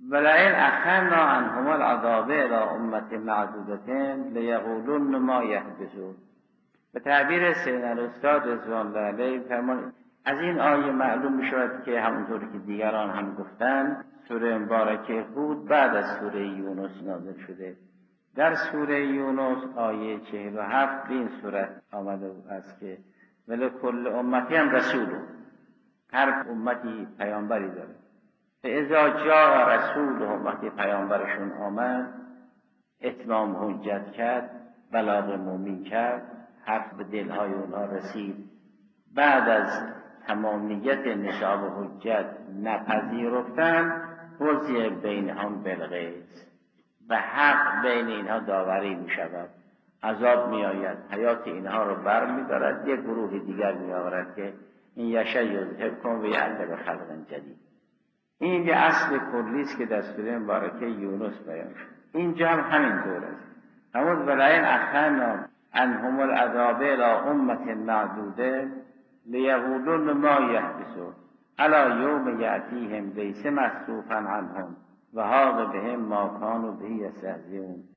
ولئن اخرنا عنهم العذاب الى امت معدودة لیقولن ما یحبسون. به تعبیر سیدنا الاستاد رضوان الله علیه فرمان از این آیه معلوم می‌شود که همونطور که دیگران هم گفتند سوره مبارکه هود بعد از سوره یونس نازل شده. در سوره یونس آیه 47 به این صورت آمده است که ولکل امتی هم رسول، هر امتی پیامبری داره. فاذا جاء رسولهم، وقتی پیامبرشون آمد اتمام حجت کرد، بلاغ مبین کرد، حق به دلهای اونها رسید، بعد از تمامیت نصاب حجت نپذیرفتن، وضع بینهم بالغیظ، و حق بین اینها داوری می شود، عذاب می آید، حیات اینها رو بر می دارد، یک گروه دیگر می آورد که این یشاء یذهبکم و یأتی بخلق جدید. این یه اصل کلی است که در سوره مبارکه یونس بیان شد. اینجا هم همین طور است. همون ولئن اخرنا عنهم العذاب الی امة معدوده لیقولن ما یحبسون الی یوم یأتیهم لیس مصروفا عنهم و حاق بهم ما کانوا به یستهزئون.